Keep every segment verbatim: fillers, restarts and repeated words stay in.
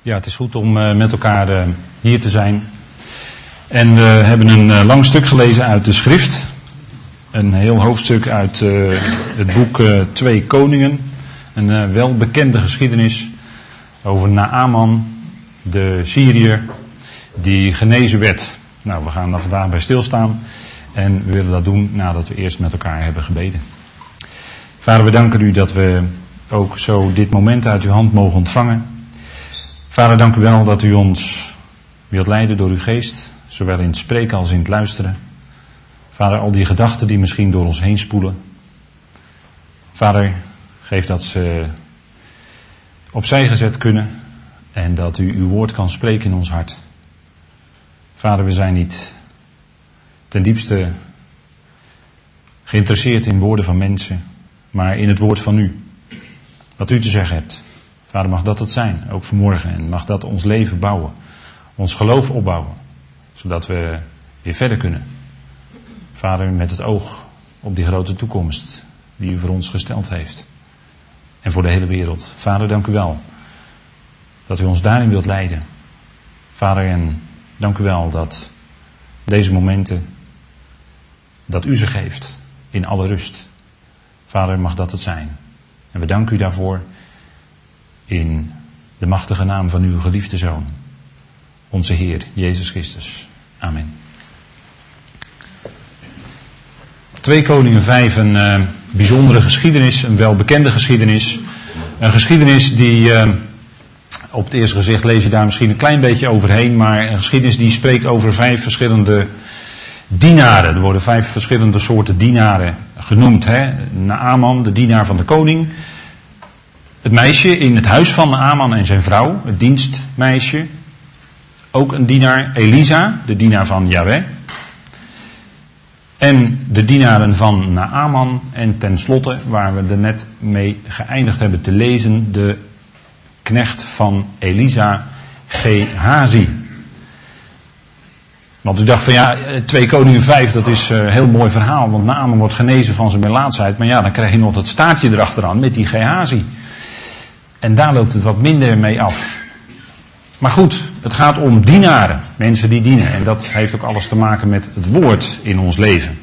Ja, het is goed om uh, met elkaar uh, hier te zijn. En we hebben een uh, lang stuk gelezen uit de schrift. Een heel hoofdstuk uit uh, het boek uh, Twee Koningen. Een uh, welbekende geschiedenis over Naaman, de Syriër, die genezen werd. Nou, we gaan daar vandaag bij stilstaan. En we willen dat doen nadat we eerst met elkaar hebben gebeden. Vader, we danken u dat we ook zo dit moment uit uw hand mogen ontvangen. Vader, dank u wel dat u ons wilt leiden door uw geest, zowel in het spreken als in het luisteren. Vader, al die gedachten die misschien door ons heen spoelen. Vader, geef dat ze opzij gezet kunnen en dat u uw woord kan spreken in ons hart. Vader, we zijn niet ten diepste geïnteresseerd in woorden van mensen, maar in het woord van u. Wat u te zeggen hebt. Vader, mag dat het zijn, ook vanmorgen. En mag dat ons leven bouwen. Ons geloof opbouwen. Zodat we weer verder kunnen. Vader, met het oog op die grote toekomst die u voor ons gesteld heeft. En voor de hele wereld. Vader, dank u wel dat u ons daarin wilt leiden. Vader, en dank u wel dat deze momenten, dat u ze geeft in alle rust. Vader, mag dat het zijn. En we danken u daarvoor in de machtige naam van uw geliefde Zoon, onze Heer, Jezus Christus. Amen. Twee Koningen vijf, een uh, bijzondere geschiedenis, een welbekende geschiedenis. Een geschiedenis die, uh, op het eerste gezicht lees je daar misschien een klein beetje overheen, maar een geschiedenis die spreekt over vijf verschillende dienaren. Er worden vijf verschillende soorten dienaren genoemd. Hè? Naaman, de dienaar van de koning. Het meisje in het huis van Naaman en zijn vrouw, het dienstmeisje. Ook een dienaar, Elisa, de dienaar van Yahweh. En de dienaren van Naaman. En tenslotte, waar we er net mee geëindigd hebben te lezen, de knecht van Elisa, Gehazi. Want u dacht van ja, Twee Koningen vijf, dat is een heel mooi verhaal. Want Naaman wordt genezen van zijn melaatsheid. Maar ja, dan krijg je nog dat staartje erachteraan met die Gehazi. En daar loopt het wat minder mee af. Maar goed, het gaat om dienaren. Mensen die dienen. En dat heeft ook alles te maken met het woord in ons leven.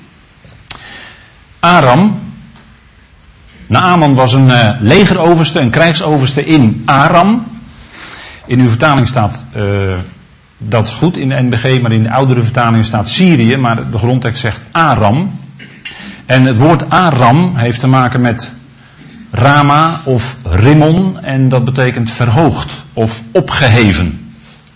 Aram. Naaman was een uh, legeroverste, een krijgsoverste in Aram. In uw vertaling staat uh, dat goed in de N B G, maar in de oudere vertaling staat Syrië. Maar de grondtekst zegt Aram. En het woord Aram heeft te maken met Rama of Rimmon, en dat betekent verhoogd of opgeheven.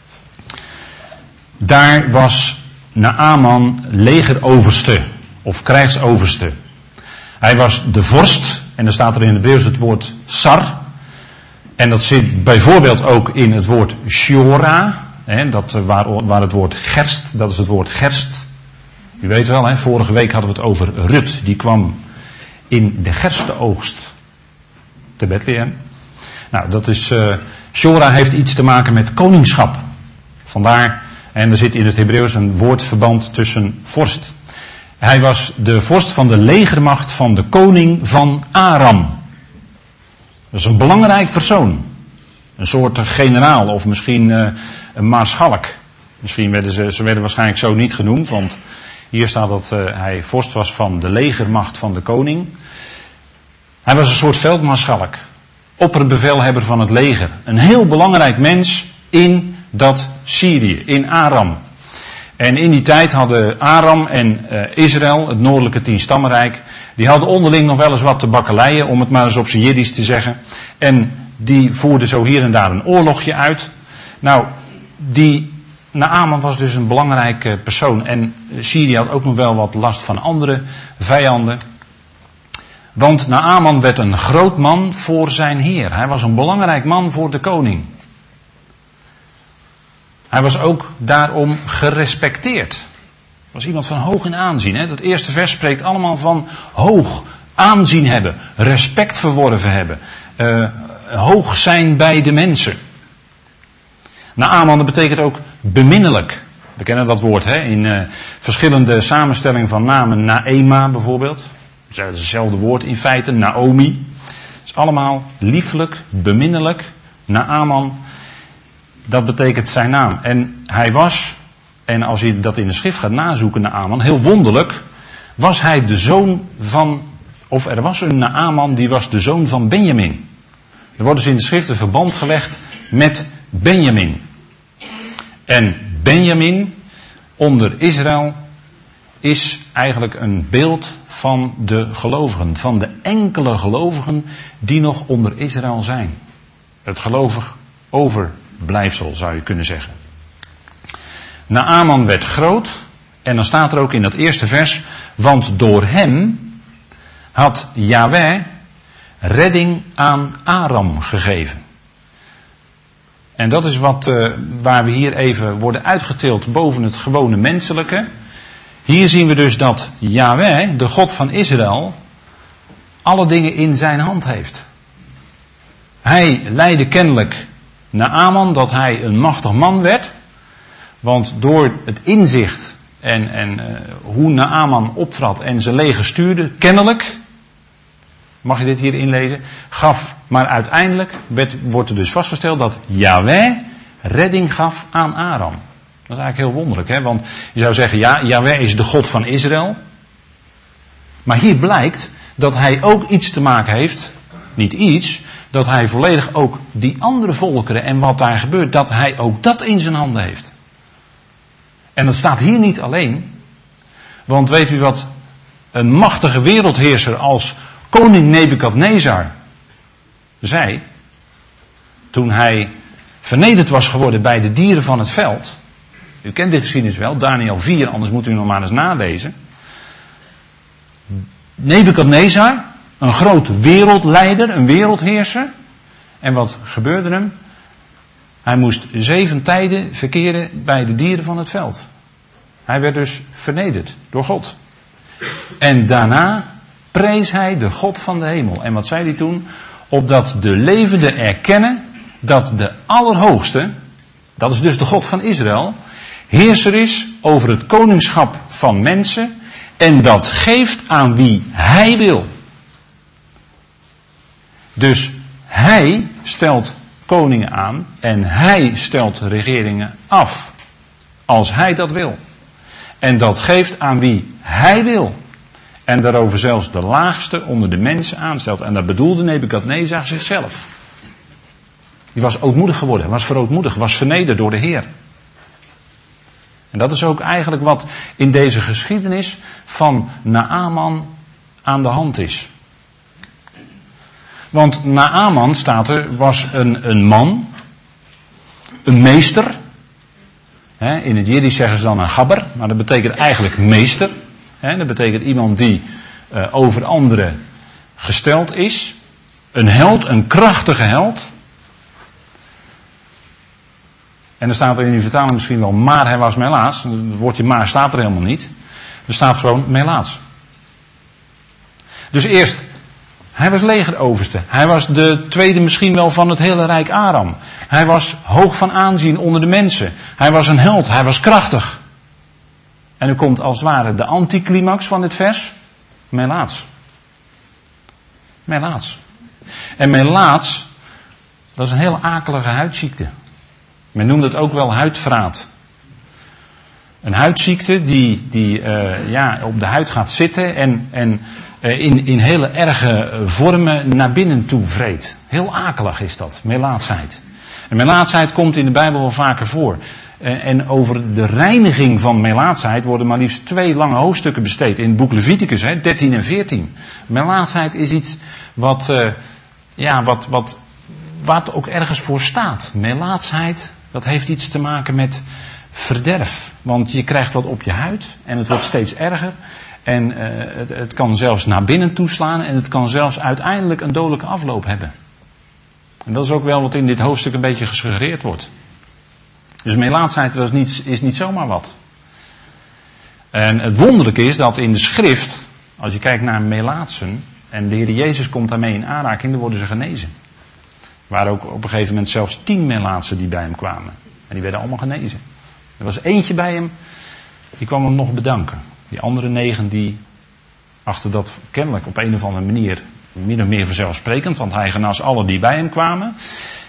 Daar was Naaman legeroverste of krijgsoverste. Hij was de vorst, en er staat er in het Hebreeuws het woord sar. En dat zit bijvoorbeeld ook in het woord shora, hè, dat, waar, waar het woord gerst, dat is het woord gerst. U weet wel, hè, vorige week hadden we het over Rut, die kwam in de gerstenoogst te Bethlehem. Nou, dat is, uh, Shora heeft iets te maken met koningschap. Vandaar, en er zit in het Hebreeuws een woordverband tussen vorst. Hij was de vorst van de legermacht van de koning van Aram. Dat is een belangrijk persoon. Een soort generaal of misschien uh, een maarschalk. Misschien werden ze, ze werden waarschijnlijk zo niet genoemd, want hier staat dat uh, hij vorst was van de legermacht van de koning. Hij was een soort veldmaarschalk, opperbevelhebber van het leger. Een heel belangrijk mens in dat Syrië, in Aram. En in die tijd hadden Aram en uh, Israël, het noordelijke tienstammenrijk, die hadden onderling nog wel eens wat te bakkeleien, om het maar eens op zijn Jiddisch te zeggen. En die voerden zo hier en daar een oorlogje uit. Nou, die Naaman was dus een belangrijke persoon. En Syrië had ook nog wel wat last van andere vijanden. Want Naaman werd een groot man voor zijn heer. Hij was een belangrijk man voor de koning. Hij was ook daarom gerespecteerd. Was iemand van hoog in aanzien. Hè? Dat eerste vers spreekt allemaal van hoog aanzien hebben. Respect verworven hebben. Uh, hoog zijn bij de mensen. Naaman, dat betekent ook beminnelijk. We kennen dat woord hè? in uh, verschillende samenstellingen van namen. Naema bijvoorbeeld. Dat is hetzelfde woord in feite, Naomi. Het is allemaal lieflijk, beminnelijk. Naaman. Dat betekent zijn naam. En hij was, en als je dat in de schrift gaat nazoeken, Naaman, heel wonderlijk, was hij de zoon van, of er was een Naaman die was de zoon van Benjamin. Er wordt dus in de schrift een verband gelegd met Benjamin. En Benjamin onder Israël is eigenlijk een beeld van de gelovigen, van de enkele gelovigen die nog onder Israël zijn. Het gelovig overblijfsel zou je kunnen zeggen. Naaman werd groot en dan staat er ook in dat eerste vers, want door hem had Yahweh redding aan Aram gegeven. En dat is wat uh, waar we hier even worden uitgetild boven het gewone menselijke. Hier zien we dus dat Yahweh, de God van Israël, alle dingen in zijn hand heeft. Hij leidde kennelijk Naaman dat hij een machtig man werd. Want door het inzicht en, en uh, hoe Naaman optrad en zijn leger stuurde, kennelijk, mag je dit hier inlezen, gaf, maar uiteindelijk werd, wordt er dus vastgesteld dat Yahweh redding gaf aan Aram. Dat is eigenlijk heel wonderlijk, hè? Want je zou zeggen, ja, Yahweh is de God van Israël. Maar hier blijkt dat hij ook iets te maken heeft, niet iets, dat hij volledig ook die andere volkeren en wat daar gebeurt, dat hij ook dat in zijn handen heeft. En dat staat hier niet alleen. Want weet u wat een machtige wereldheerser als koning Nebukadnezar zei, toen hij vernederd was geworden bij de dieren van het veld. U kent de geschiedenis wel, Daniel vier, anders moet u nog maar eens nalezen. Nebukadnezar, een groot wereldleider, een wereldheerser. En wat gebeurde hem? Hij moest zeven tijden verkeren bij de dieren van het veld. Hij werd dus vernederd door God. En daarna prees hij de God van de hemel. En wat zei hij toen? Opdat de levenden erkennen dat de Allerhoogste, dat is dus de God van Israël, heerser is over het koningschap van mensen en dat geeft aan wie hij wil. Dus hij stelt koningen aan en hij stelt regeringen af. Als hij dat wil. En dat geeft aan wie hij wil. En daarover zelfs de laagste onder de mensen aanstelt. En dat bedoelde Nebukadnezar zichzelf. Die was ootmoedig geworden, was verootmoedigd, was vernederd door de Heer. En dat is ook eigenlijk wat in deze geschiedenis van Naaman aan de hand is. Want Naaman, staat er, was een, een man, een meester. He, in het Jiddisch zeggen ze dan een gabber, maar dat betekent eigenlijk meester. He, dat betekent iemand die uh, over anderen gesteld is. Een held, een krachtige held. En dan staat er in uw vertaling misschien wel, maar hij was melaats. Het woordje maar staat er helemaal niet. Er staat gewoon melaats. Dus eerst, hij was legeroverste. Hij was de tweede misschien wel van het hele rijk Aram. Hij was hoog van aanzien onder de mensen. Hij was een held, hij was krachtig. En nu komt als het ware de anticlimax van dit vers. Melaats. Melaats. En melaats, dat is een heel akelige huidziekte. Men noemt het ook wel huidvraat. Een huidziekte die, die uh, ja, op de huid gaat zitten en, en uh, in, in hele erge vormen naar binnen toe vreet. Heel akelig is dat, melaatsheid. En melaatsheid komt in de Bijbel wel vaker voor. Uh, en over de reiniging van melaatsheid worden maar liefst twee lange hoofdstukken besteed. In het boek Leviticus, hè, dertien en veertien. Melaatsheid is iets wat, uh, ja, wat, wat, wat ook ergens voor staat. Melaatsheid, dat heeft iets te maken met verderf. Want je krijgt wat op je huid en het wordt steeds erger. En uh, het, het kan zelfs naar binnen toeslaan en het kan zelfs uiteindelijk een dodelijke afloop hebben. En dat is ook wel wat in dit hoofdstuk een beetje gesuggereerd wordt. Dus melaatsheid is niet, is niet zomaar wat. En het wonderlijke is dat in de schrift, als je kijkt naar melaatsen, en de Heer Jezus komt daarmee in aanraking, dan worden ze genezen. Er waren ook op een gegeven moment zelfs tien melaatsen die bij hem kwamen. En die werden allemaal genezen. Er was eentje bij hem, die kwam hem nog bedanken. Die andere negen die achter dat kennelijk op een of andere manier min of meer vanzelfsprekend, want hij genas alle die bij hem kwamen.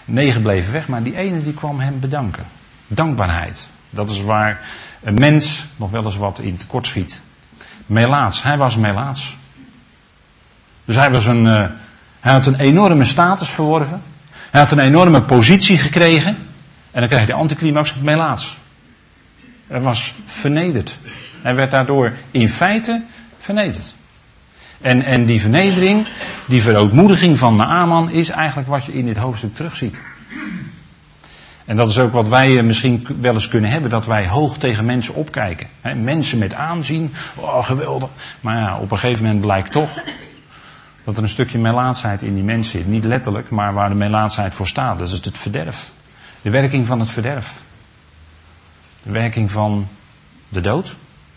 Negen bleven weg, maar die ene die kwam hem bedanken. Dankbaarheid. Dat is waar een mens nog wel eens wat in tekort schiet. Melaats, hij was melaats. Dus hij, was een, uh, hij had een enorme status verworven. Hij had een enorme positie gekregen. En dan krijg je de anticlimax, melaats. Hij was vernederd. Hij werd daardoor in feite vernederd. En, en die vernedering, die verootmoediging van Naaman is eigenlijk wat je in dit hoofdstuk terugziet. En dat is ook wat wij misschien wel eens kunnen hebben, dat wij hoog tegen mensen opkijken. He, mensen met aanzien, oh geweldig. Maar ja, op een gegeven moment blijkt toch dat er een stukje melaatsheid in die mens zit. Niet letterlijk, maar waar de melaatsheid voor staat. Dat is het verderf. De werking van het verderf. De werking van de dood.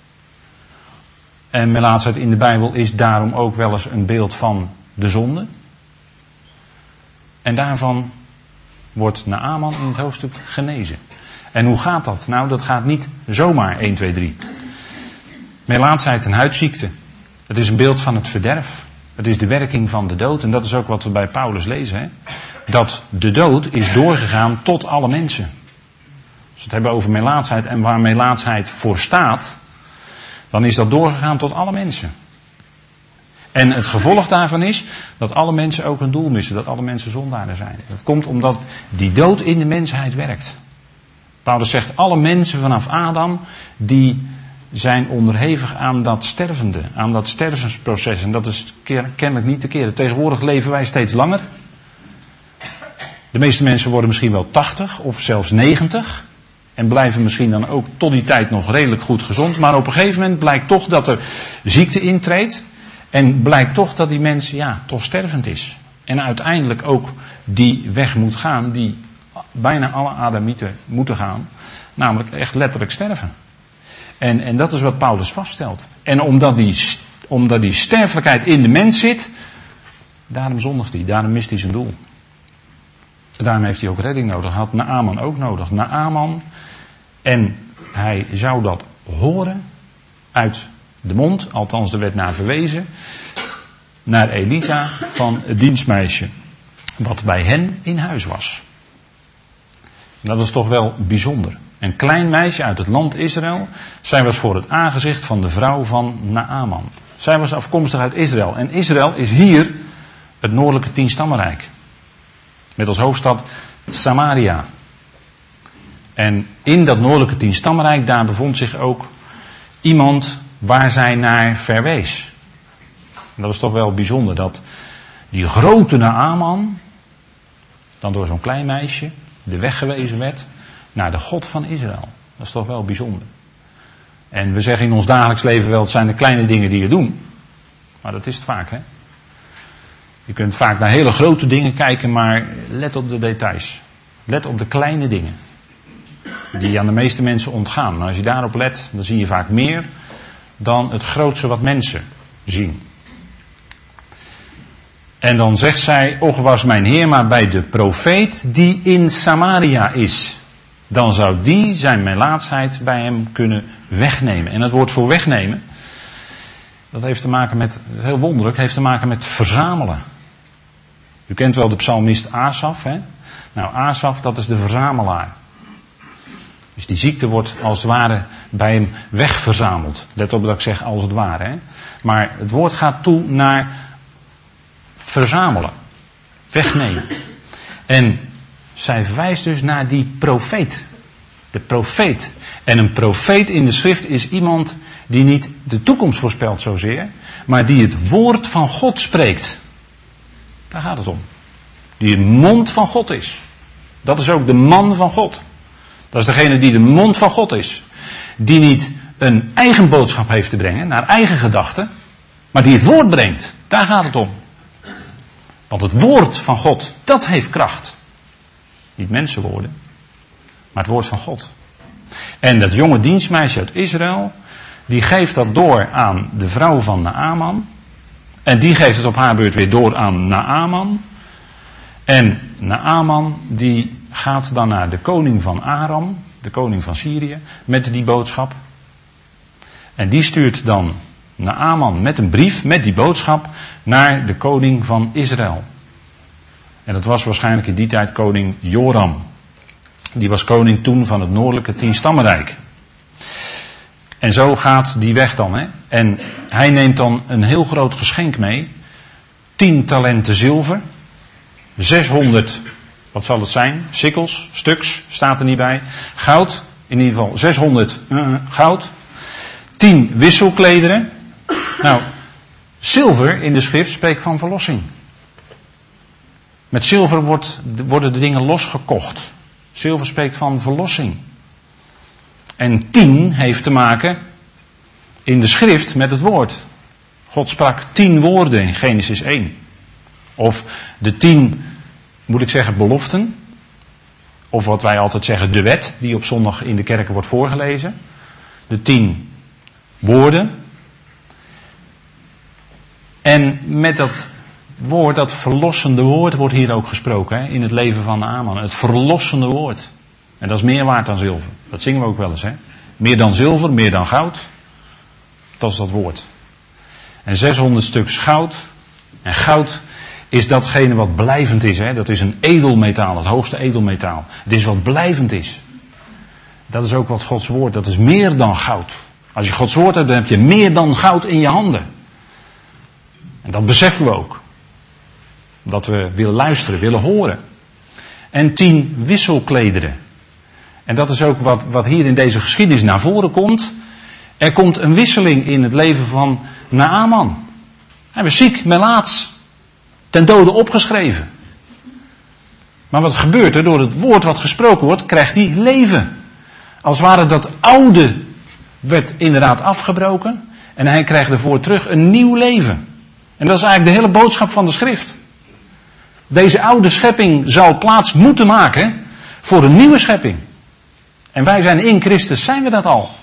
En melaatsheid in de Bijbel is daarom ook wel eens een beeld van de zonde. En daarvan wordt Naaman in het hoofdstuk genezen. En hoe gaat dat? Nou, dat gaat niet zomaar één, twee, drie. Melaatsheid een huidziekte. Het is een beeld van het verderf. Het is de werking van de dood. En dat is ook wat we bij Paulus lezen. Hè? Dat de dood is doorgegaan tot alle mensen. Als we het hebben over melaatsheid en waar melaatsheid voor staat, dan is dat doorgegaan tot alle mensen. En het gevolg daarvan is dat alle mensen ook een doel missen. Dat alle mensen zondaren zijn. Dat komt omdat die dood in de mensheid werkt. Paulus zegt, alle mensen vanaf Adam, die zijn onderhevig aan dat stervende. Aan dat stervensproces. En dat is kennelijk niet te keren. Tegenwoordig leven wij steeds langer. De meeste mensen worden misschien wel tachtig of zelfs negentig. En blijven misschien dan ook tot die tijd nog redelijk goed gezond. Maar op een gegeven moment blijkt toch dat er ziekte intreedt. En blijkt toch dat die mens, ja, toch stervend is. En uiteindelijk ook die weg moet gaan die bijna alle Adamieten moeten gaan. Namelijk echt letterlijk sterven. En, en dat is wat Paulus vaststelt. En omdat die, omdat die sterfelijkheid in de mens zit, daarom zondigt hij, daarom mist hij zijn doel. Daarom heeft hij ook redding nodig. Had Naaman ook nodig. Naaman, en hij zou dat horen uit de mond, althans er werd naar verwezen, naar Elisa van het dienstmeisje, wat bij hen in huis was. Dat is toch wel bijzonder. Een klein meisje uit het land Israël. Zij was voor het aangezicht van de vrouw van Naaman. Zij was afkomstig uit Israël. En Israël is hier het noordelijke tienstammenrijk. Met als hoofdstad Samaria. En in dat noordelijke tienstammenrijk, daar bevond zich ook iemand waar zij naar verwees. En dat is toch wel bijzonder. Dat die grote Naaman dan door zo'n klein meisje de weg gewezen werd naar de God van Israël. Dat is toch wel bijzonder. En we zeggen in ons dagelijks leven wel, het zijn de kleine dingen die je doen. Maar dat is het vaak, hè. Je kunt vaak naar hele grote dingen kijken, maar let op de details. Let op de kleine dingen. Die aan de meeste mensen ontgaan. Maar als je daarop let, dan zie je vaak meer dan het grootste wat mensen zien. En dan zegt zij, och was mijn Heer maar bij de profeet die in Samaria is. Dan zou die zijn melaatsheid bij hem kunnen wegnemen. En het woord voor wegnemen, dat heeft te maken met, dat is heel wonderlijk, heeft te maken met verzamelen. U kent wel de psalmist Asaf, hè? Nou, Asaf, dat is de verzamelaar. Dus die ziekte wordt als het ware bij hem wegverzameld. Let op dat ik zeg als het ware, hè? Maar het woord gaat toe naar verzamelen. Wegnemen. En zij verwijst dus naar die profeet. De profeet. En een profeet in de schrift is iemand die niet de toekomst voorspelt zozeer, maar die het woord van God spreekt. Daar gaat het om. Die de mond van God is. Dat is ook de man van God. Dat is degene die de mond van God is. Die niet een eigen boodschap heeft te brengen, naar eigen gedachten, maar die het woord brengt. Daar gaat het om. Want het woord van God, dat heeft kracht. Niet mensenwoorden, maar het woord van God. En dat jonge dienstmeisje uit Israël, die geeft dat door aan de vrouw van Naaman. En die geeft het op haar beurt weer door aan Naaman. En Naaman die gaat dan naar de koning van Aram, de koning van Syrië, met die boodschap. En die stuurt dan Naaman met een brief, met die boodschap, naar de koning van Israël. En dat was waarschijnlijk in die tijd koning Joram. Die was koning toen van het noordelijke tienstammenrijk. En zo gaat die weg dan. Hè? En hij neemt dan een heel groot geschenk mee. Tien talenten zilver. zeshonderd, wat zal het zijn? Sikkels, stuks, staat er niet bij. Goud, in ieder geval zeshonderd uh, goud. tien wisselklederen. Nou, zilver in de schrift spreekt van verlossing. Met zilver wordt, worden de dingen losgekocht. Zilver spreekt van verlossing. En tien heeft te maken in de schrift met het woord. God sprak tien woorden in Genesis één. Of de tien, moet ik zeggen, beloften. Of wat wij altijd zeggen, de wet, die op zondag in de kerken wordt voorgelezen. De tien woorden. En met dat woord, dat verlossende woord, wordt hier ook gesproken, hè, in het leven van Naaman. Het verlossende woord. En dat is meer waard dan zilver. Dat zingen we ook wel eens, hè. Meer dan zilver, meer dan goud. Dat is dat woord. En zeshonderd stuks goud. En goud is datgene wat blijvend is, hè. Dat is een edelmetaal, het hoogste edelmetaal. Het is wat blijvend is. Dat is ook wat Gods woord, dat is meer dan goud. Als je Gods woord hebt, dan heb je meer dan goud in je handen. En dat beseffen we ook. Dat we willen luisteren, willen horen. En tien wisselklederen. En dat is ook wat, wat hier in deze geschiedenis naar voren komt. Er komt een wisseling in het leven van Naaman. Hij was ziek, melaats, ten dode opgeschreven. Maar wat gebeurt er? Door het woord wat gesproken wordt, krijgt hij leven. Als het ware dat oude werd inderdaad afgebroken. En hij krijgt ervoor terug een nieuw leven. En dat is eigenlijk de hele boodschap van de schrift. Deze oude schepping zal plaats moeten maken voor een nieuwe schepping. En wij zijn in Christus, zijn we dat al.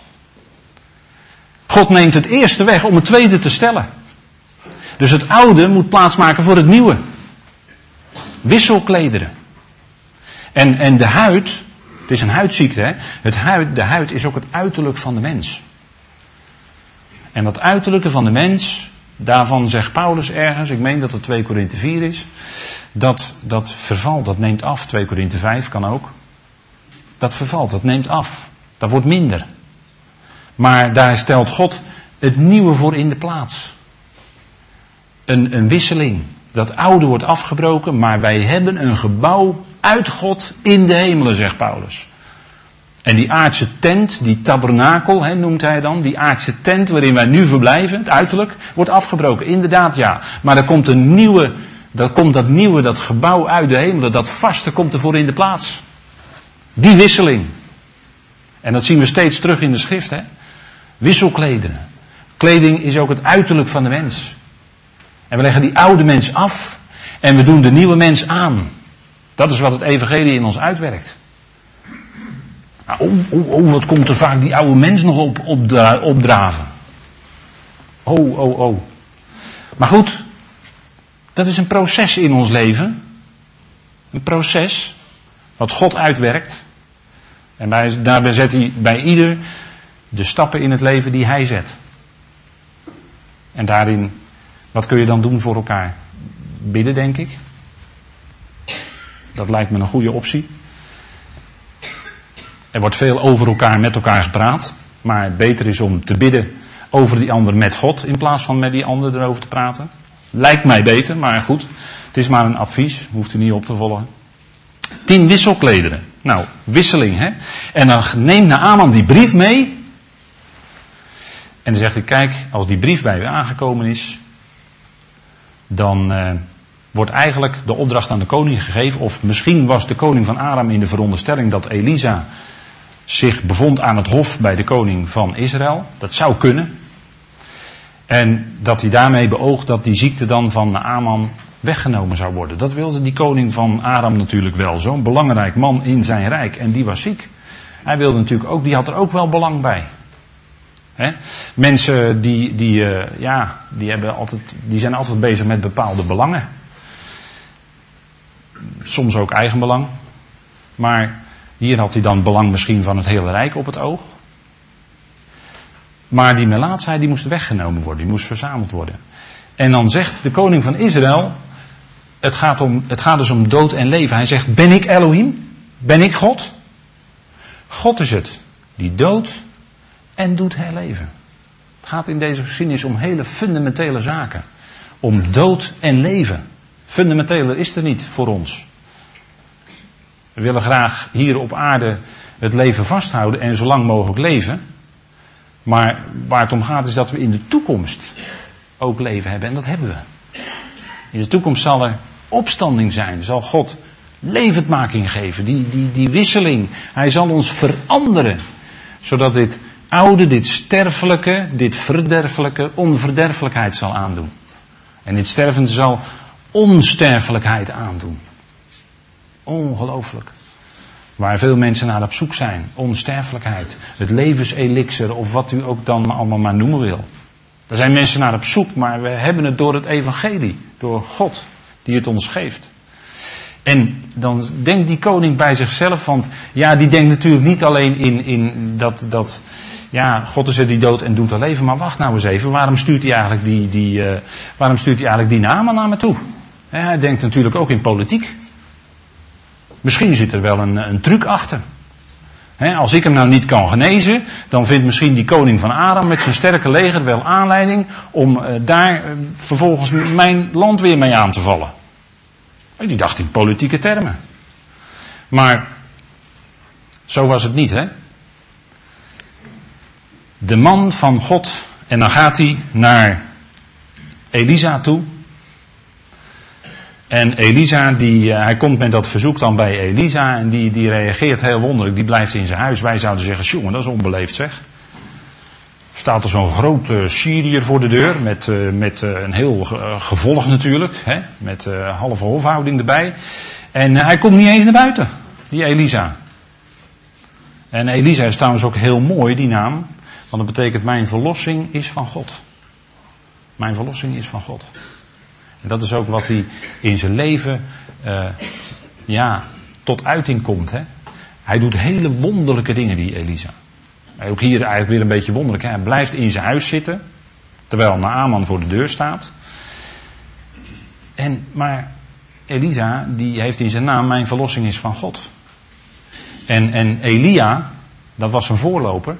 God neemt het eerste weg om het tweede te stellen. Dus het oude moet plaatsmaken voor het nieuwe. Wisselklederen. En, en de huid, het is een huidziekte, hè? Het huid, de huid is ook het uiterlijk van de mens. En dat uiterlijke van de mens, daarvan zegt Paulus ergens, ik meen dat het twee Korinthe vier is, dat, dat vervalt, dat neemt af. twee Korinthe vijf kan ook. Dat vervalt, dat neemt af. Dat wordt minder. Maar daar stelt God het nieuwe voor in de plaats. Een, een wisseling. Dat oude wordt afgebroken, maar wij hebben een gebouw uit God in de hemelen, zegt Paulus. En die aardse tent, die tabernakel, hè, noemt hij dan, die aardse tent waarin wij nu verblijven, het uiterlijk, wordt afgebroken. Inderdaad, ja. Maar er komt een nieuwe, er komt dat nieuwe, dat gebouw uit de hemelen, dat vaste komt ervoor in de plaats. Die wisseling. En dat zien we steeds terug in de schrift, hè. Wisselklederen. Kleding is ook het uiterlijk van de mens. En we leggen die oude mens af en we doen de nieuwe mens aan. Dat is wat het evangelie in ons uitwerkt. Oh, oh, oh, wat komt er vaak die oude mens nog op, opdra- opdraven. Oh, oh, oh. Maar goed, dat is een proces in ons leven. Een proces wat God uitwerkt. En bij, daarbij zet hij bij ieder de stappen in het leven die hij zet. En daarin, wat kun je dan doen voor elkaar? Bidden, denk ik. Dat lijkt me een goede optie. Er wordt veel over elkaar, met elkaar gepraat. Maar het beter is om te bidden over die ander met God, in plaats van met die ander erover te praten. Lijkt mij beter, maar goed. Het is maar een advies, hoeft u niet op te volgen. Tien wisselklederen. Nou, wisseling, hè. En dan neemt Naaman die brief mee. En dan zegt hij, kijk, als die brief bij u aangekomen is, dan uh, wordt eigenlijk de opdracht aan de koning gegeven. Of misschien was de koning van Aram in de veronderstelling dat Elisa zich bevond aan het hof bij de koning van Israël. Dat zou kunnen. En dat hij daarmee beoogt dat die ziekte dan van Naaman weggenomen zou worden. Dat wilde die koning van Aram natuurlijk wel. Zo'n belangrijk man in zijn rijk. En die was ziek. Hij wilde natuurlijk ook, die had er ook wel belang bij. He? Mensen die, die, uh, ja, die, hebben altijd, die zijn altijd bezig met bepaalde belangen. Soms ook eigenbelang. Maar hier had hij dan belang misschien van het hele rijk op het oog. Maar die melaatsheid die moest weggenomen worden. Die moest verzameld worden. En dan zegt de koning van Israël, het gaat, om, het gaat dus om dood en leven. Hij zegt, ben ik Elohim? Ben ik God? God is het die doodt en doet herleven. Het gaat in deze geschiedenis om hele fundamentele zaken. Om dood en leven. Fundamenteler is er niet voor ons. We willen graag hier op aarde het leven vasthouden en zo lang mogelijk leven. Maar waar het om gaat is dat we in de toekomst ook leven hebben. En dat hebben we. In de toekomst zal er opstanding zijn. Zal God levendmaking geven. Die, die, die wisseling. Hij zal ons veranderen. Zodat dit oude, dit sterfelijke, dit verderfelijke onverderfelijkheid zal aandoen. En dit stervende zal onsterfelijkheid aandoen. Ongelooflijk. Waar veel mensen naar op zoek zijn. Onsterfelijkheid. Het levenselixer of wat u ook dan allemaal maar noemen wil. Daar zijn mensen naar op zoek, maar we hebben het door het evangelie. Door God die het ons geeft. En dan denkt die koning bij zichzelf, want ja, die denkt natuurlijk niet alleen in, in dat, dat, ja, God is er die dood en doet er leven, maar wacht nou eens even, waarom stuurt hij eigenlijk die, die, uh, waarom stuurt hij eigenlijk die Naaman naar me toe? He, hij denkt natuurlijk ook in politiek. Misschien zit er wel een, een truc achter. He, als ik hem nou niet kan genezen, dan vindt misschien die koning van Aram met zijn sterke leger wel aanleiding om uh, daar uh, vervolgens mijn land weer mee aan te vallen. Die dacht in politieke termen. Maar zo was het niet, hè. De man van God, en dan gaat hij naar Elisa toe. En Elisa, die, uh, hij komt met dat verzoek dan bij Elisa en die, die reageert heel wonderlijk. Die blijft in zijn huis. Wij zouden zeggen, jongen, dat is onbeleefd zeg. Staat er zo'n grote Syriër voor de deur met, uh, met uh, een heel uh, gevolg natuurlijk. Hè, met uh, halve hofhouding erbij. En uh, hij komt niet eens naar buiten, die Elisa. En Elisa is trouwens ook heel mooi, die naam. Want dat betekent mijn verlossing is van God. Mijn verlossing is van God. En dat is ook wat hij in zijn leven uh, ja, tot uiting komt. Hè. Hij doet hele wonderlijke dingen, die Elisa. Ook hier eigenlijk weer een beetje wonderlijk. Hè. Hij blijft in zijn huis zitten. Terwijl Naaman voor de deur staat. En, maar Elisa, die heeft in zijn naam, mijn verlossing is van God. En, en Elia, dat was zijn voorloper.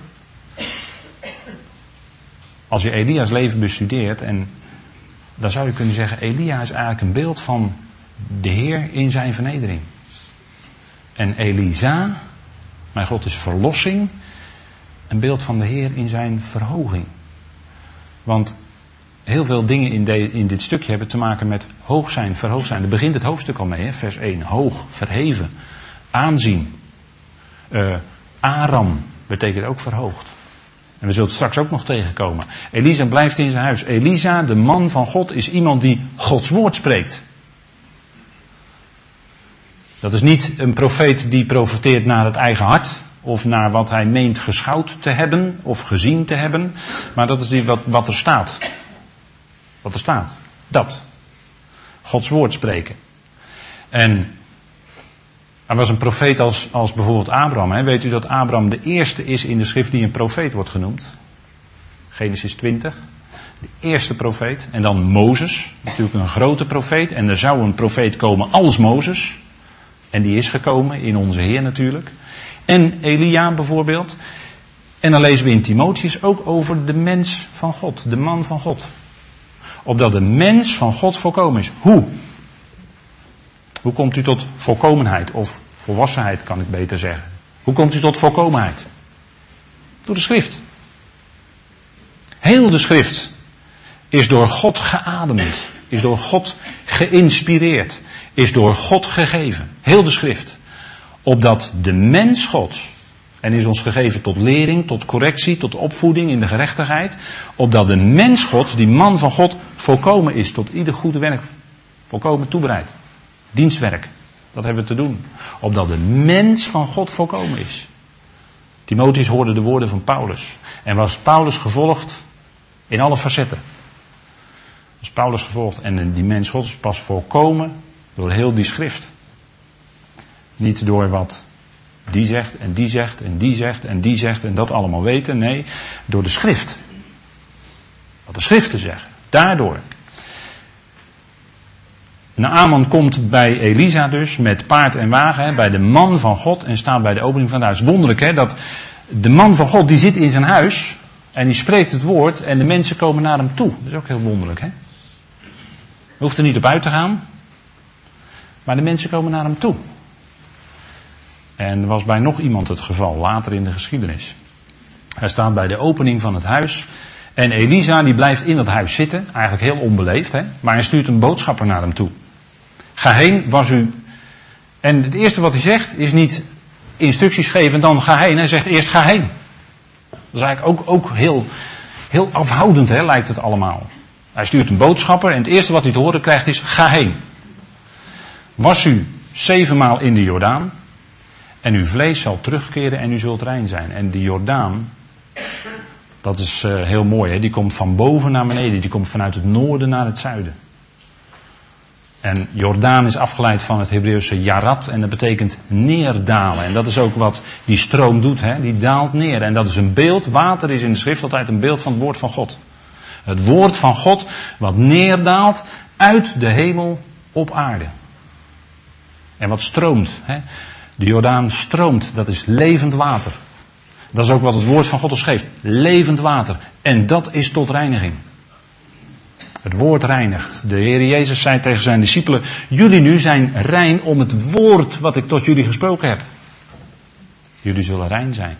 Als je Elia's leven bestudeert, en dan zou je kunnen zeggen, Elia is eigenlijk een beeld van de Heer in zijn vernedering. En Elisa, mijn God is verlossing, een beeld van de Heer in zijn verhoging. Want heel veel dingen in, de, in dit stukje hebben te maken met hoog zijn, verhoogd zijn. Daar begint het hoofdstuk al mee, hè? Vers één. Hoog, verheven, aanzien. Uh, Aram betekent ook verhoogd. En we zullen het straks ook nog tegenkomen. Elisa blijft in zijn huis. Elisa, de man van God, is iemand die Gods woord spreekt. Dat is niet een profeet die profeteert naar het eigen hart. Of naar wat hij meent geschouwd te hebben. Of gezien te hebben. Maar dat is die wat, wat er staat. Wat er staat. Dat. Gods woord spreken. En er was een profeet als, als bijvoorbeeld Abraham. Hè. Weet u dat Abraham de eerste is in de schrift die een profeet wordt genoemd? Genesis twintig. De eerste profeet. En dan Mozes. Natuurlijk een grote profeet. En er zou een profeet komen als Mozes. En die is gekomen in onze Heer natuurlijk. En Elia bijvoorbeeld. En dan lezen we in Timotheus ook over de mens van God. De man van God. Opdat de mens van God volkomen is. Hoe? Hoe komt u tot volkomenheid? Of volwassenheid kan ik beter zeggen. Hoe komt u tot volkomenheid? Door de schrift. Heel de schrift is door God geademd. Is door God geïnspireerd. Is door God gegeven. Heel de schrift. Opdat de mens Gods. En is ons gegeven tot lering, tot correctie, tot opvoeding in de gerechtigheid. Opdat de mens Gods, die man van God, volkomen is tot ieder goede werk. Volkomen toebereid. Dienstwerk. Dat hebben we te doen. Opdat de mens van God volkomen is. Timotheus hoorde de woorden van Paulus. En was Paulus gevolgd in alle facetten. Was Paulus gevolgd. En die mens Gods pas volkomen door heel die schrift. Niet door wat die zegt en die zegt en die zegt en die zegt en dat allemaal weten. Nee, door de schrift. Wat de schriften zeggen. Daardoor. Naaman komt bij Elisa dus met paard en wagen, hè, bij de man van God en staat bij de opening van het huis. Wonderlijk hè, dat de man van God die zit in zijn huis en die spreekt het woord en de mensen komen naar hem toe. Dat is ook heel wonderlijk hè. Je hoeft er niet op uit te gaan, maar de mensen komen naar hem toe. En er was bij nog iemand het geval, later in de geschiedenis. Hij staat bij de opening van het huis. En Elisa die blijft in dat huis zitten. Eigenlijk heel onbeleefd. Hè? Maar hij stuurt een boodschapper naar hem toe. Ga heen, was u... En het eerste wat hij zegt is niet instructies geven en dan ga heen. Hij zegt eerst ga heen. Dat is eigenlijk ook, ook heel, heel afhoudend hè, lijkt het allemaal. Hij stuurt een boodschapper en het eerste wat hij te horen krijgt is ga heen. Was u zevenmaal in de Jordaan. En uw vlees zal terugkeren en u zult rein zijn. En de Jordaan, dat is uh, heel mooi, hè? Die komt van boven naar beneden. Die komt vanuit het noorden naar het zuiden. En Jordaan is afgeleid van het Hebreeuwse Yarat. En dat betekent neerdalen. En dat is ook wat die stroom doet. Hè? Die daalt neer. En dat is een beeld. Water is in de schrift altijd een beeld van het woord van God. Het woord van God wat neerdaalt uit de hemel op aarde. En wat stroomt. Hè? De Jordaan stroomt, dat is levend water. Dat is ook wat het woord van God ons geeft. Levend water. En dat is tot reiniging. Het woord reinigt. De Heer Jezus zei tegen zijn discipelen, jullie nu zijn rein om het woord wat ik tot jullie gesproken heb. Jullie zullen rein zijn.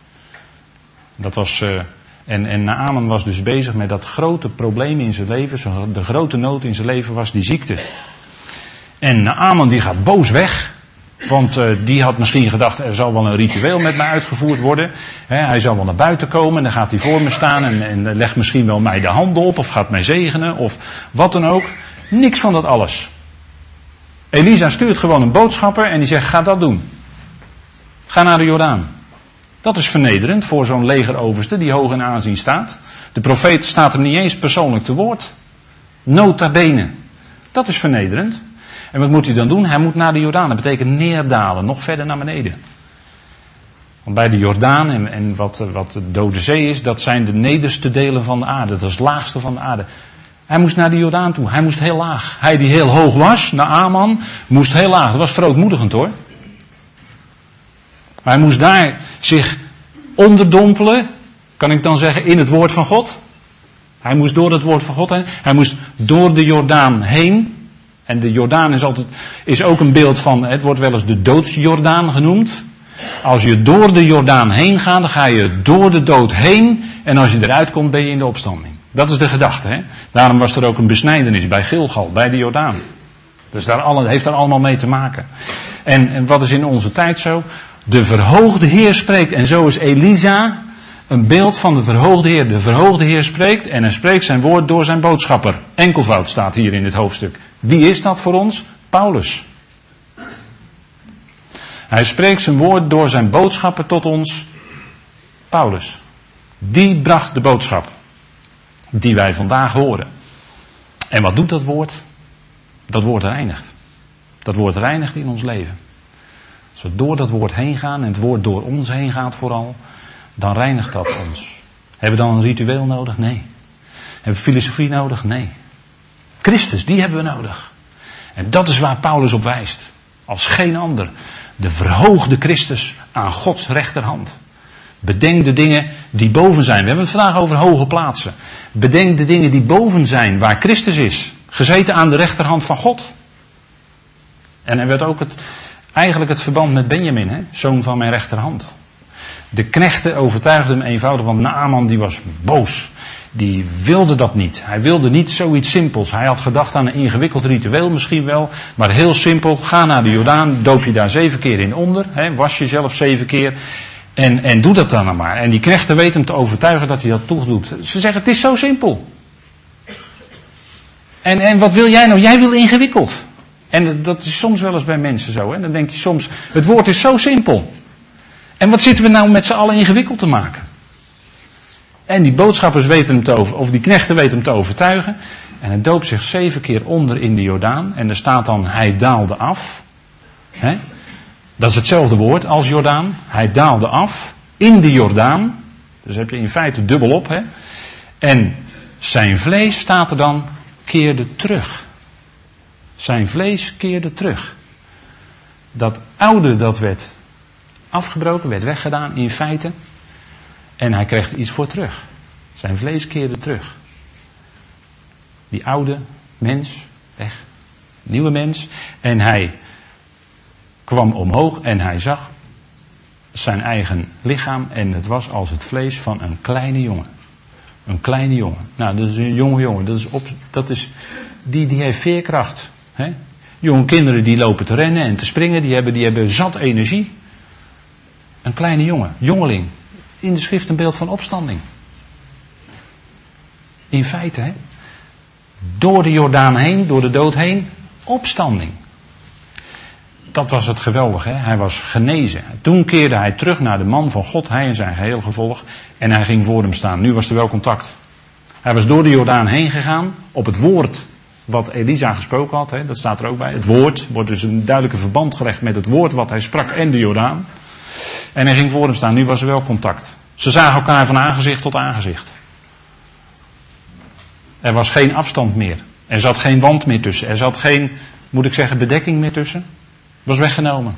Dat was, uh, en, en Naaman was dus bezig met dat grote probleem in zijn leven. De grote nood in zijn leven was die ziekte. En Naaman die gaat boos weg. Want uh, die had misschien gedacht, er zal wel een ritueel met mij uitgevoerd worden. He, hij zal wel naar buiten komen en dan gaat hij voor me staan en, en legt misschien wel mij de handen op of gaat mij zegenen of wat dan ook. Niks van dat alles. Elisa stuurt gewoon een boodschapper en die zegt, ga dat doen. Ga naar de Jordaan. Dat is vernederend voor zo'n legeroverste die hoog in aanzien staat. De profeet staat hem niet eens persoonlijk te woord. Nota bene. Dat is vernederend. En wat moet hij dan doen? Hij moet naar de Jordaan. Dat betekent neerdalen, nog verder naar beneden. Want bij de Jordaan en, en wat, wat de Dode Zee is, dat zijn de nederste delen van de aarde. Dat is het laagste van de aarde. Hij moest naar de Jordaan toe. Hij moest heel laag. Hij die heel hoog was, Naaman, moest heel laag. Dat was verootmoedigend hoor. Maar hij moest daar zich onderdompelen, kan ik dan zeggen, in het woord van God. Hij moest door het woord van God heen. Hij moest door de Jordaan heen. En de Jordaan is, altijd, is ook een beeld van, het wordt wel eens de doodsjordaan genoemd. Als je door de Jordaan heen gaat, dan ga je door de dood heen. En als je eruit komt, ben je in de opstanding. Dat is de gedachte. Hè? Daarom was er ook een besnijdenis bij Gilgal, bij de Jordaan. Dus daar alle, heeft daar allemaal mee te maken. En, en wat is in onze tijd zo? De verhoogde Heer spreekt. En zo is Elisa een beeld van de verhoogde Heer. De verhoogde Heer spreekt en hij spreekt zijn woord door zijn boodschapper. Enkelvoud staat hier in dit hoofdstuk. Wie is dat voor ons? Paulus. Hij spreekt zijn woord door zijn boodschapper tot ons. Paulus. Die bracht de boodschap. Die wij vandaag horen. En wat doet dat woord? Dat woord reinigt. Dat woord reinigt in ons leven. Als we door dat woord heen gaan en het woord door ons heen gaat vooral, dan reinigt dat ons. Hebben we dan een ritueel nodig? Nee. Hebben we filosofie nodig? Nee. Christus, die hebben we nodig. En dat is waar Paulus op wijst. Als geen ander. De verhoogde Christus aan Gods rechterhand. Bedenk de dingen die boven zijn. We hebben het vandaag over hoge plaatsen. Bedenk de dingen die boven zijn, waar Christus is. Gezeten aan de rechterhand van God. En er werd ook het, eigenlijk het verband met Benjamin, hè? Zoon van mijn rechterhand. De knechten overtuigden hem eenvoudig, want Naaman die was boos. Die wilde dat niet. Hij wilde niet zoiets simpels. Hij had gedacht aan een ingewikkeld ritueel misschien wel. Maar heel simpel, ga naar de Jordaan, doop je daar zeven keer in onder. Hè, was jezelf zeven keer. En, en doe dat dan maar. En die knechten weten hem te overtuigen dat hij dat toch doet. Ze zeggen, het is zo simpel. En, en wat wil jij nou? Jij wil ingewikkeld. En dat is soms wel eens bij mensen zo. Hè? Dan denk je soms, het woord is zo simpel. En wat zitten we nou met z'n allen ingewikkeld te maken? En die boodschappers weten hem te over, of die knechten weten hem te overtuigen. En hij doopt zich zeven keer onder in de Jordaan. En er staat dan, hij daalde af. He? Dat is hetzelfde woord als Jordaan. Hij daalde af in de Jordaan. Dus heb je in feite dubbel op. He? En zijn vlees, staat er dan, keerde terug. Zijn vlees keerde terug. Dat oude, dat werd afgebroken, werd weggedaan in feite. En hij kreeg er iets voor terug. Zijn vlees keerde terug. Die oude mens, weg. Nieuwe mens. En hij kwam omhoog en hij zag zijn eigen lichaam. En het was als het vlees van een kleine jongen. Een kleine jongen. Nou, dat is een jonge jongen. Dat is op, dat is, die, die heeft veerkracht. Hè? Jonge kinderen die lopen te rennen en te springen. Die hebben, die hebben zat energie. Een kleine jongen. Jongeling. In de schrift een beeld van opstanding. In feite, hè. Door de Jordaan heen, door de dood heen, opstanding. Dat was het geweldige, hè. Hij was genezen. Toen keerde hij terug naar de man van God, hij en zijn geheel gevolg. En hij ging voor hem staan. Nu was er wel contact. Hij was door de Jordaan heen gegaan, op het woord wat Elisa gesproken had, hè. Dat staat er ook bij. Het woord, wordt dus een duidelijke verband gelegd met het woord wat hij sprak en de Jordaan. En hij ging voor hem staan, nu was er wel contact. Ze zagen elkaar van aangezicht tot aangezicht. Er was geen afstand meer. Er zat geen wand meer tussen. Er zat geen, moet ik zeggen, bedekking meer tussen. Het was weggenomen.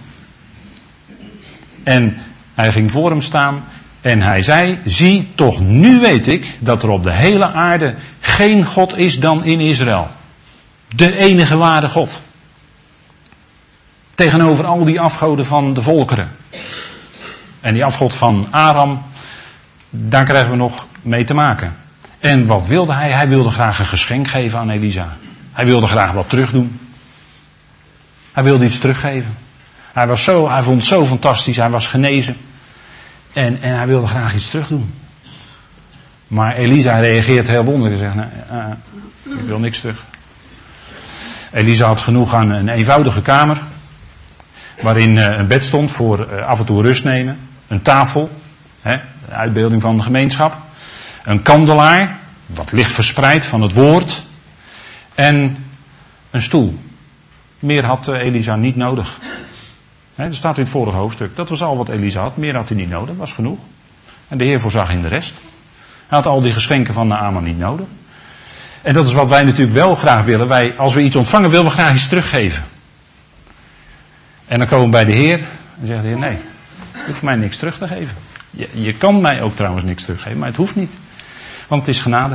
En hij ging voor hem staan en hij zei, zie, toch nu weet ik dat er op de hele aarde geen God is dan in Israël. De enige ware God. Tegenover al die afgoden van de volkeren. En die afgod van Aram, daar krijgen we nog mee te maken. En wat wilde hij? Hij wilde graag een geschenk geven aan Elisa. Hij wilde graag wat terugdoen. Hij wilde iets teruggeven. Hij was zo, hij vond het zo fantastisch, hij was genezen. En, en hij wilde graag iets terugdoen. Maar Elisa reageert heel wonderlijk en zegt, nou, uh, ik wil niks terug. Elisa had genoeg aan een eenvoudige kamer. Waarin uh, een bed stond voor uh, af en toe rust nemen. Een tafel, hè, de uitbeelding van de gemeenschap. Een kandelaar, wat licht verspreid van het woord. En een stoel. Meer had uh, Elisa niet nodig. Hè, dat staat in het vorige hoofdstuk. Dat was al wat Elisa had. Meer had hij niet nodig, dat was genoeg. En de Heer voorzag in de rest. Hij had al die geschenken van Naaman niet nodig. En dat is wat wij natuurlijk wel graag willen. Wij, als we iets ontvangen, willen we graag iets teruggeven. En dan komen we bij de Heer en zeggen de Heer, nee, je hoeft mij niks terug te geven. Je, je kan mij ook trouwens niks teruggeven, maar het hoeft niet. Want het is genade.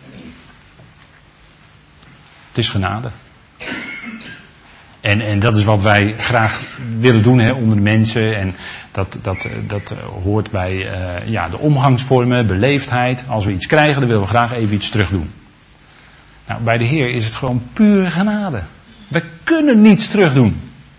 Het is genade. En, en dat is wat wij graag willen doen, hè, onder de mensen. En dat, dat, dat hoort bij uh, ja, de omgangsvormen, beleefdheid. Als we iets krijgen, dan willen we graag even iets terug doen. Nou, bij de Heer is het gewoon puur genade. We kunnen niets terug doen.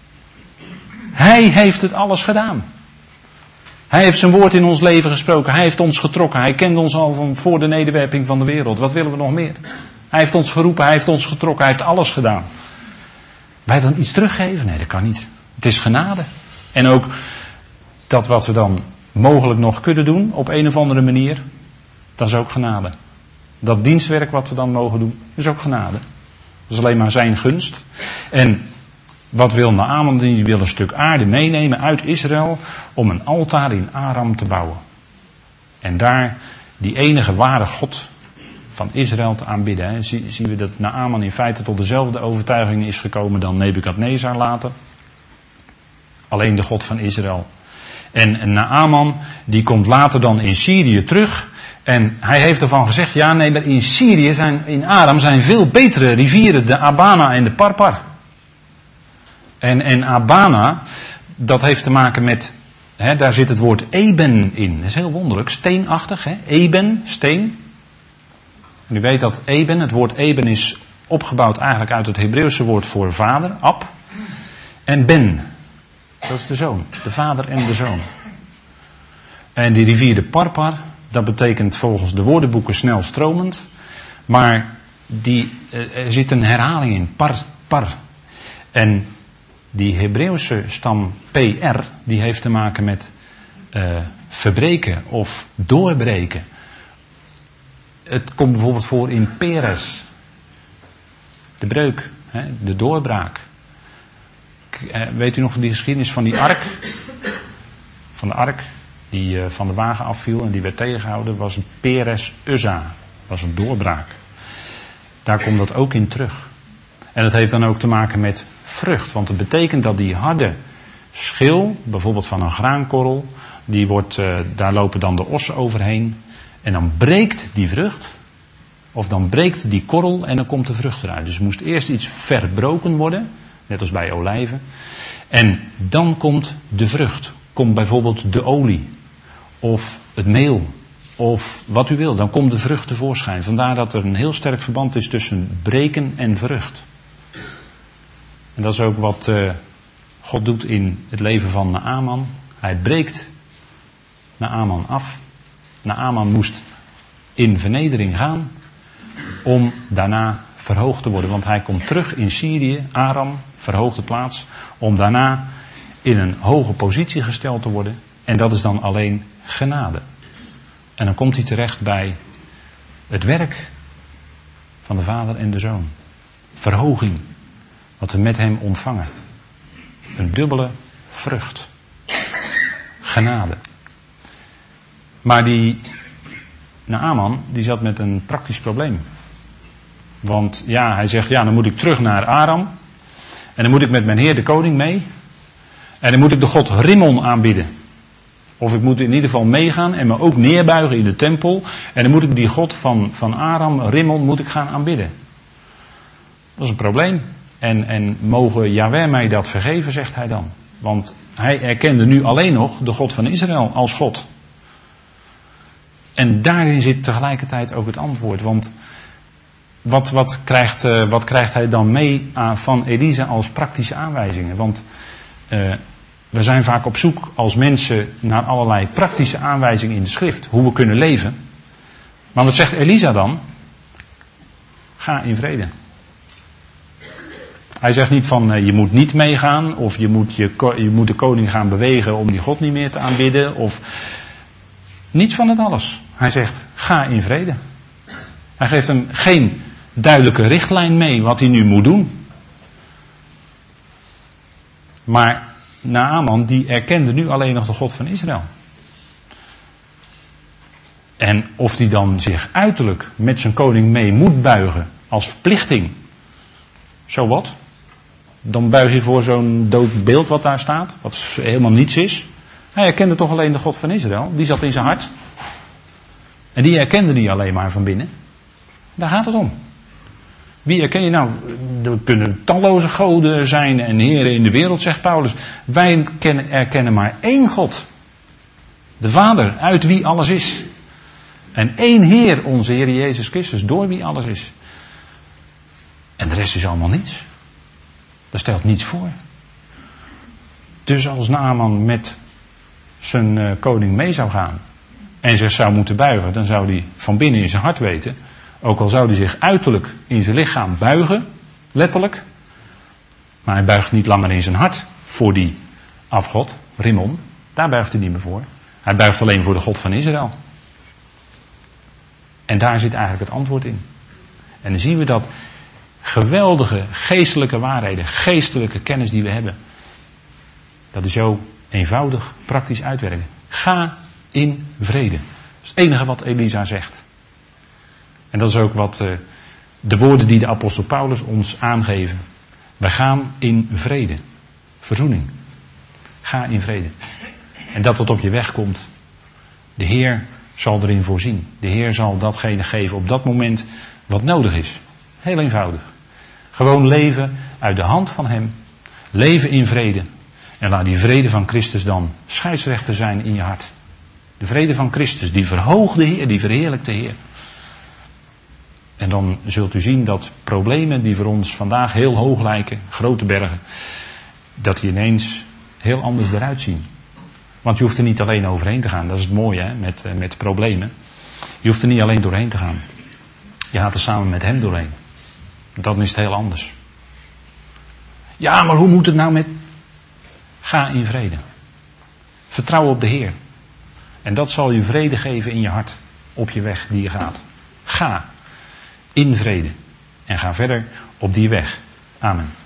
Hij heeft het alles gedaan. Hij heeft zijn woord in ons leven gesproken. Hij heeft ons getrokken. Hij kende ons al van voor de nederwerping van de wereld. Wat willen we nog meer? Hij heeft ons geroepen. Hij heeft ons getrokken. Hij heeft alles gedaan. Wij dan iets teruggeven? Nee, dat kan niet. Het is genade. En ook dat wat we dan mogelijk nog kunnen doen op een of andere manier. Dat is ook genade. Dat dienstwerk wat we dan mogen doen. Is ook genade. Dat is alleen maar zijn gunst. En wat wil Naaman? Die wil een stuk aarde meenemen uit Israël om een altaar in Aram te bouwen. En daar die enige ware God van Israël te aanbidden. Hè. Zie, zien we dat Naaman in feite tot dezelfde overtuiging is gekomen dan Nebukadnezar later. Alleen de God van Israël. En Naaman die komt later dan in Syrië terug. En hij heeft ervan gezegd, ja nee, maar in Syrië zijn, in Aram zijn veel betere rivieren, de Abana en de Parpar. En, en Abana, dat heeft te maken met, hè, daar zit het woord eben in. Dat is heel wonderlijk, steenachtig, hè? Eben, steen. En u weet dat eben, het woord eben is opgebouwd eigenlijk uit het Hebreeuwse woord voor vader, ab. En ben, dat is de zoon, de vader en de zoon. En die rivier de Parpar, dat betekent volgens de woordenboeken snel stromend. Maar die, er zit een herhaling in, par, par. En die Hebreeuwse stam P R, die heeft te maken met uh, verbreken of doorbreken. Het komt bijvoorbeeld voor in Peres. De breuk, hè, de doorbraak. Uh, weet u nog die geschiedenis van die ark? Van de ark die uh, van de wagen afviel en die werd tegengehouden, was een Peres Uzza. Was een doorbraak. Daar komt dat ook in terug. En dat heeft dan ook te maken met vrucht. Want het betekent dat die harde schil, bijvoorbeeld van een graankorrel, die wordt, uh, daar lopen dan de ossen overheen. En dan breekt die vrucht. Of dan breekt die korrel en dan komt de vrucht eruit. Dus er moest eerst iets verbroken worden. Net als bij olijven. En dan komt de vrucht. Komt bijvoorbeeld de olie. Of het meel. Of wat u wil. Dan komt de vrucht tevoorschijn. Vandaar dat er een heel sterk verband is tussen breken en vrucht. En dat is ook wat uh, God doet in het leven van Naaman. Hij breekt Naaman af. Naaman moest in vernedering gaan. Om daarna verhoogd te worden. Want hij komt terug in Syrië, Aram, verhoogde plaats. Om daarna in een hoge positie gesteld te worden. En dat is dan alleen genade. En dan komt hij terecht bij het werk van de Vader en de Zoon. Verhoging. Wat we met hem ontvangen. Een dubbele vrucht. Genade. Maar die Naaman, die zat met een praktisch probleem. Want ja, hij zegt, ja, dan moet ik terug naar Aram. En dan moet ik met mijn heer de koning mee. En dan moet ik de god Rimmon aanbidden. Of ik moet in ieder geval meegaan en me ook neerbuigen in de tempel. En dan moet ik die god van, van Aram, Rimmon, moet ik gaan aanbidden. Dat is een probleem. En, en mogen Jahweh mij dat vergeven, zegt hij dan. Want hij erkende nu alleen nog de God van Israël als God. En daarin zit tegelijkertijd ook het antwoord. Want wat, wat, krijgt, uh, wat krijgt hij dan mee aan, van Elisa als praktische aanwijzingen? Want uh, we zijn vaak op zoek als mensen naar allerlei praktische aanwijzingen in de schrift. Hoe we kunnen leven. Maar wat zegt Elisa dan? Ga in vrede. Hij zegt niet van uh, je moet niet meegaan. Of je moet, je, je moet de koning gaan bewegen om die God niet meer te aanbidden. Of niets van het alles. Hij zegt ga in vrede. Hij geeft hem geen duidelijke richtlijn mee wat hij nu moet doen. Maar Naaman die erkende nu alleen nog de God van Israël. En of hij dan zich uiterlijk met zijn koning mee moet buigen als verplichting. Zo wat? Dan buig je voor zo'n dood beeld wat daar staat. Wat helemaal niets is. Hij erkende toch alleen de God van Israël. Die zat in zijn hart. En die erkende niet alleen maar van binnen. Daar gaat het om. Wie erken je nou? Er kunnen talloze goden zijn en heren in de wereld, zegt Paulus. Wij erkennen maar één God. De Vader, uit wie alles is. En één Heer, onze Heer Jezus Christus, door wie alles is. En de rest is allemaal niets. Dat stelt niets voor. Dus als Naaman met zijn uh, koning mee zou gaan en zich zou moeten buigen, dan zou hij van binnen in zijn hart weten, ook al zou hij zich uiterlijk in zijn lichaam buigen, letterlijk, maar hij buigt niet langer in zijn hart voor die afgod, Rimmon, daar buigt hij niet meer voor. Hij buigt alleen voor de God van Israël. En daar zit eigenlijk het antwoord in. En dan zien we dat geweldige geestelijke waarheden, geestelijke kennis die we hebben, dat is zo eenvoudig praktisch uitwerken. Ga in vrede. Dat is het enige wat Elisa zegt. En dat is ook wat uh, de woorden die de apostel Paulus ons aangeven. We gaan in vrede. Verzoening. Ga in vrede. En dat wat op je weg komt, de Heer zal erin voorzien. De Heer zal datgene geven op dat moment wat nodig is. Heel eenvoudig. Gewoon leven uit de hand van Hem. Leven in vrede. En laat die vrede van Christus dan scheidsrechter zijn in je hart. De vrede van Christus, die verhoogt de Heer, die verheerlijkt de Heer. En dan zult u zien dat problemen die voor ons vandaag heel hoog lijken, grote bergen, dat die ineens heel anders eruit zien. Want je hoeft er niet alleen overheen te gaan, dat is het mooie hè, met, met problemen. Je hoeft er niet alleen doorheen te gaan. Je gaat er samen met Hem doorheen. Dan is het heel anders. Ja, maar hoe moet het nou met... Ga in vrede. Vertrouw op de Heer. En dat zal je vrede geven in je hart. Op je weg die je gaat. Ga in vrede. En ga verder op die weg. Amen.